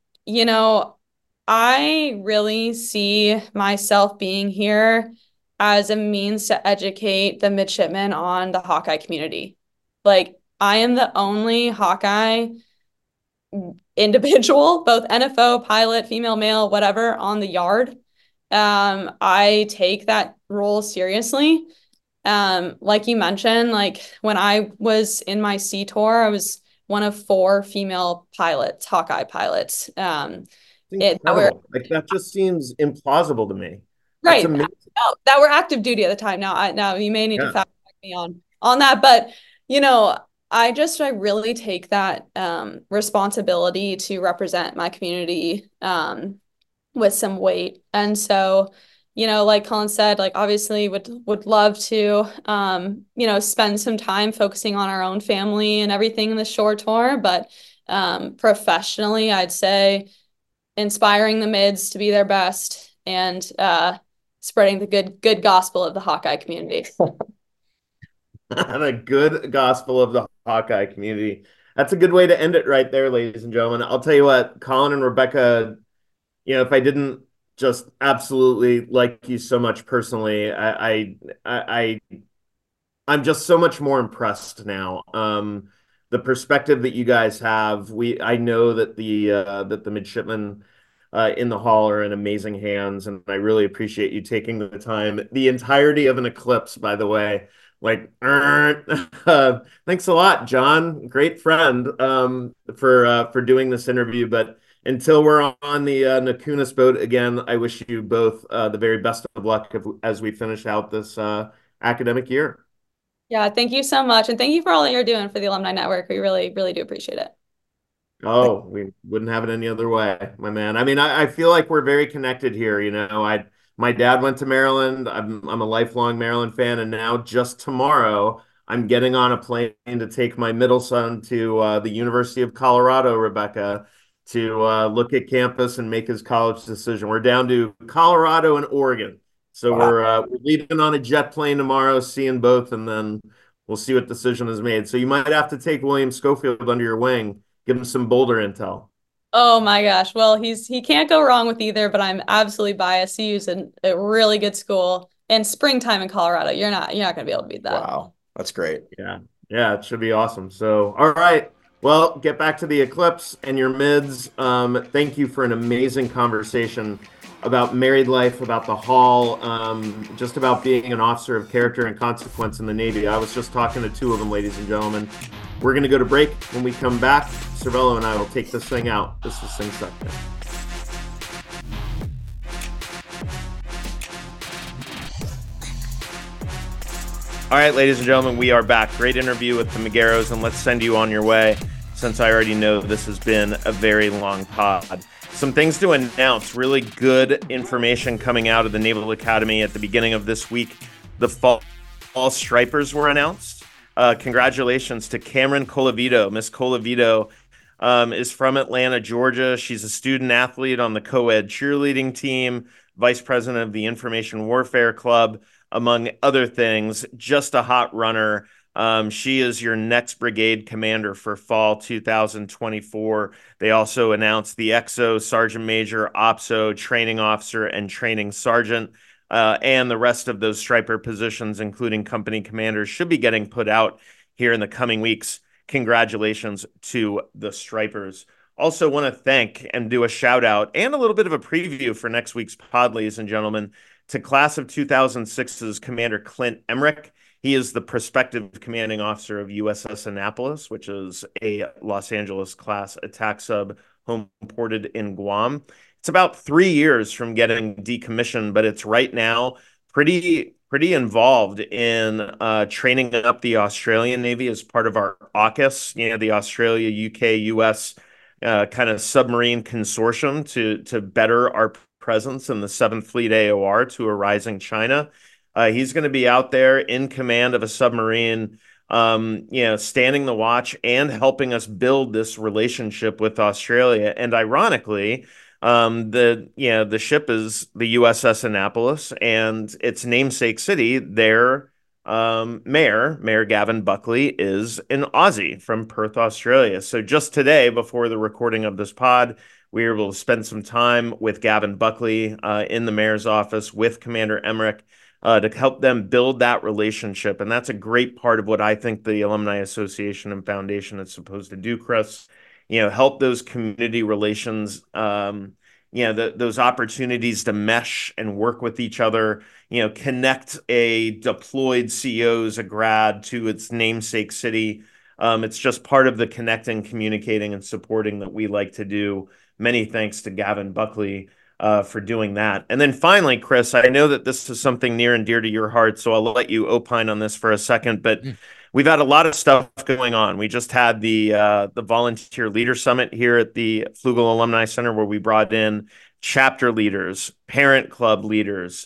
I really see myself being here as a means to educate the midshipmen on the Hawkeye community. Like, I am the only Hawkeye individual, both NFO, pilot, female, male, whatever, on the yard. I take that role seriously. Like you mentioned, like when I was in my Sea Tour, I was one of 4 female pilots, Hawkeye pilots. Incredible. Like that just seems implausible to me. That's Right. amazing. That were active duty at the time. Now you may need to fact check me on that, but I really take that responsibility to represent my community with some weight. And so, like Colin said, like obviously would love to spend some time focusing on our own family and everything in the shore tour, but professionally, I'd say inspiring the mids to be their best and spreading the good gospel of the Hawkeye community. The good gospel of the Hawkeye community. That's a good way to end it right there, ladies and gentlemen. I'll tell you what, Colin and Rebecca, if I didn't just absolutely like you so much personally, I'm just so much more impressed now. The perspective that you guys have, I know that the midshipmen in the hall are in amazing hands, and I really appreciate you taking the time. The entirety of an eclipse, by the way. Like, thanks a lot, John. Great friend, for doing this interview. But until we're on the Nakunis boat again, I wish you both the very best of luck as we finish out this academic year. Yeah, thank you so much. And thank you for all that you're doing for the Alumni Network. We really, really do appreciate it. Oh, we wouldn't have it any other way, my man. I mean, I feel like we're very connected here. My dad went to Maryland. I'm a lifelong Maryland fan, and now just tomorrow I'm getting on a plane to take my middle son to the University of Colorado, Rebecca, to look at campus and make his college decision. We're down to Colorado and Oregon, so we're leaving on a jet plane tomorrow, seeing both, and then we'll see what decision is made. So you might have to take William Schofield under your wing. Give him some Boulder intel. Oh my gosh. Well, he can't go wrong with either, but I'm absolutely biased. CU's a really good school. And springtime in Colorado, you're not gonna be able to beat that. Wow. That's great. Yeah. Yeah, it should be awesome. So, all right. Well, get back to the eclipse and your mids. Thank you for an amazing conversation about married life, about the hall, just about being an officer of character and consequence in the Navy. I was just talking to 2 of them, ladies and gentlemen. We're going to go to break. When we come back, Cervello and I will take this thing out. This is Sing Sector. All right, ladies and gentlemen, we are back. Great interview with the Megaros, and let's send you on your way, since I already know this has been a very long pod. Some things to announce. Really good information coming out of the Naval Academy at the beginning of this week. The fall stripers were announced. Congratulations to Cameron Colavito. Miss Colavito is from Atlanta, Georgia. She's a student athlete on the co-ed cheerleading team, vice president of the Information Warfare Club, among other things. Just a hot runner. She is your next brigade commander for fall 2024. They also announced the XO, Sergeant Major, OPSO, training officer, and training sergeant. And the rest of those striper positions, including company commanders, should be getting put out here in the coming weeks. Congratulations to the stripers. Also want to thank and do a shout out and a little bit of a preview for next week's pod, ladies and gentlemen, to class of 2006's Commander Clint Emmerich. He is the prospective commanding officer of USS Annapolis, which is a Los Angeles class attack sub home ported in Guam. It's about 3 years from getting decommissioned, but it's right now pretty pretty involved in training up the Australian Navy as part of our AUKUS, the Australia, UK, US kind of submarine consortium to better our presence in the 7th Fleet AOR to a rising China. He's going to be out there in command of a submarine, standing the watch and helping us build this relationship with Australia. And ironically, the ship is the USS Annapolis, and its namesake city, their Mayor Gavin Buckley, is an Aussie from Perth, Australia. So just today, before the recording of this pod, we were able to spend some time with Gavin Buckley in the mayor's office with Commander Emmerich to help them build that relationship. And that's a great part of what I think the Alumni Association and Foundation is supposed to do, Chris. Help those community relations, those opportunities to mesh and work with each other, connect a deployed CO's a grad to its namesake city. It's just part of the connecting, communicating, and supporting that we like to do. Many thanks to Gavin Buckley for doing that. And then finally, Chris, I know that this is something near and dear to your heart, so I'll let you opine on this for a second, but we've had a lot of stuff going on. We just had the Volunteer Leader Summit here at the Flugel Alumni Center, where we brought in chapter leaders, parent club leaders,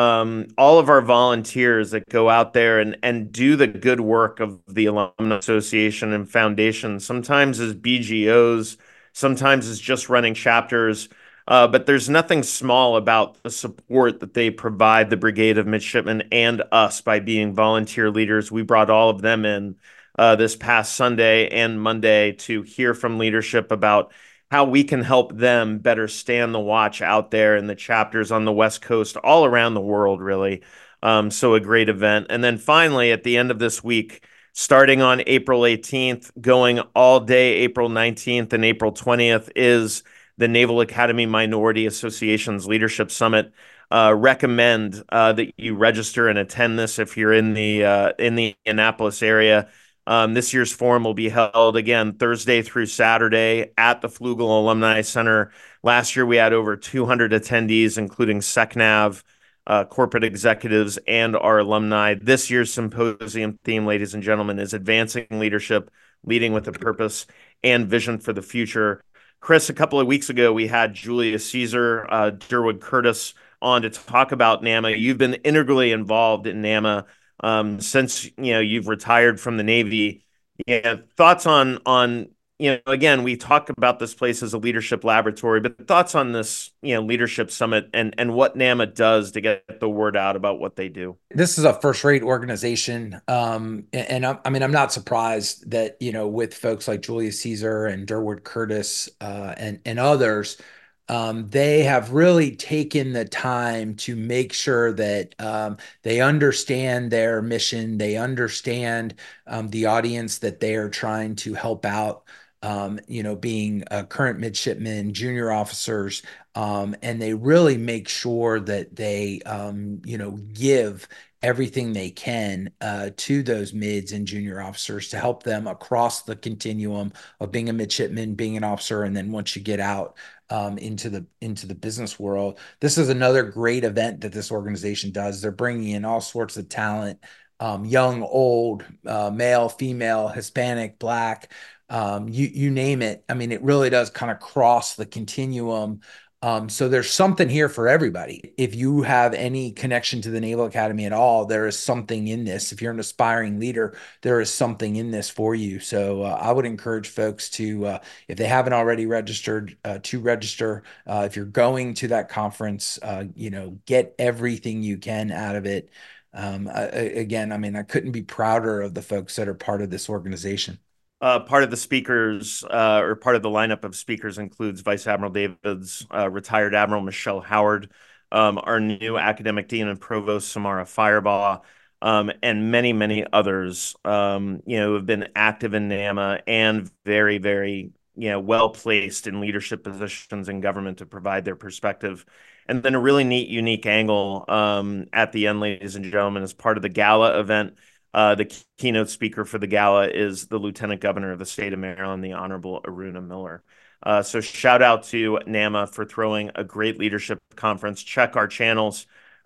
all of our volunteers that go out there and do the good work of the Alumni Association and Foundation, sometimes as BGOs, sometimes as just running chapters. But there's nothing small about the support that they provide the Brigade of Midshipmen and us by being volunteer leaders. We brought all of them in this past Sunday and Monday to hear from leadership about how we can help them better stand the watch out there in the chapters on the West Coast, all around the world, really. So a great event. And then finally, at the end of this week, starting on April 18th, going all day April 19th and April 20th, is the Naval Academy Minority Association's Leadership Summit. Recommend that you register and attend this if you're in the Annapolis area. This year's forum will be held again Thursday through Saturday at the Flugel Alumni Center. Last year we had over 200 attendees, including SecNav, corporate executives, and our alumni. This year's symposium theme, ladies and gentlemen, is Advancing Leadership, Leading with a Purpose and Vision for the Future. Chris, a couple of weeks ago, we had Julius Caesar, Durwood Curtis on to talk about NAMA. You've been integrally involved in NAMA since you've retired from the Navy. Thoughts on again, we talk about this place as a leadership laboratory, but thoughts on this leadership summit and what NAMA does to get the word out about what they do. This is a first-rate organization, and I'm not surprised that with folks like Julius Caesar and Durwood Curtis and others, they have really taken the time to make sure that they understand their mission, they understand the audience that they are trying to help out. Being current midshipmen, junior officers, and they really make sure that they, give everything they can to those mids and junior officers to help them across the continuum of being a midshipman, being an officer, and then once you get out into the business world. This is another great event that this organization does. They're bringing in all sorts of talent, young, old, male, female, Hispanic, Black. You name it. I mean, it really does kind of cross the continuum. So there's something here for everybody. If you have any connection to the Naval Academy at all, there is something in this. If you're an aspiring leader, there is something in this for you. So I would encourage folks to, if they haven't already registered, to register. If you're going to that conference, get everything you can out of it. Again, I mean, I couldn't be prouder of the folks that are part of this organization. Part of the speakers, or part of the lineup of speakers, includes Vice Admiral David's retired Admiral Michelle Howard, our new academic dean and provost Samara Firebaugh, and many, many others, who have been active in NAMA and very, very, well placed in leadership positions in government to provide their perspective. And then a really neat, unique angle at the end, ladies and gentlemen, as part of the gala event. The keynote speaker for the gala is the Lieutenant Governor of the state of Maryland, the Honorable Aruna Miller. So shout out to NAMA for throwing a great leadership conference. Check our channels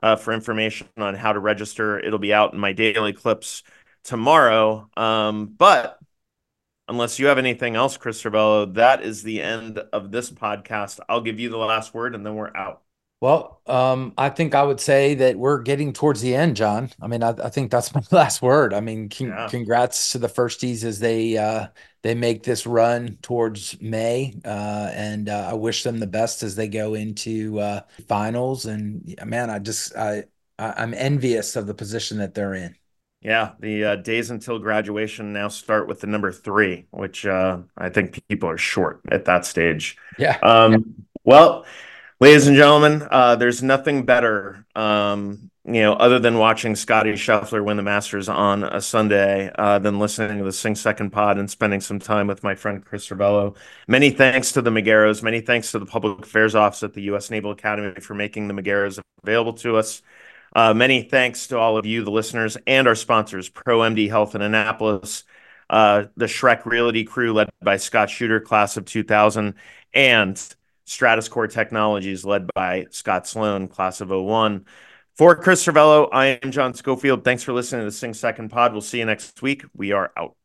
for information on how to register. It'll be out in my daily clips tomorrow. But unless you have anything else, Chris Cervello, that is the end of this podcast. I'll give you the last word and then we're out. Well, I think I would say that we're getting towards the end, John. I mean, I think that's my last word. I mean, congrats to the firsties as they make this run towards May, and I wish them the best as they go into finals. And man, I'm envious of the position that they're in. Yeah, the days until graduation now start with the number 3, which I think people are short at that stage. Yeah. Well, ladies and gentlemen, there's nothing better, other than watching Scotty Scheffler win the Masters on a Sunday, than listening to the Sing Second Pod and spending some time with my friend Chris Cervello. Many thanks to the Mageros. Many thanks to the Public Affairs Office at the U.S. Naval Academy for making the Mageros available to us. Many thanks to all of you, the listeners, and our sponsors, ProMD Health in Annapolis, the Shrek Realty crew led by Scott Shooter, class of 2000, and Stratuscore Technologies led by Scott Sloan, class of 01. For Chris Cervello, I am John Schofield. Thanks for listening to the Sing Second Pod. We'll see you next week. We are out.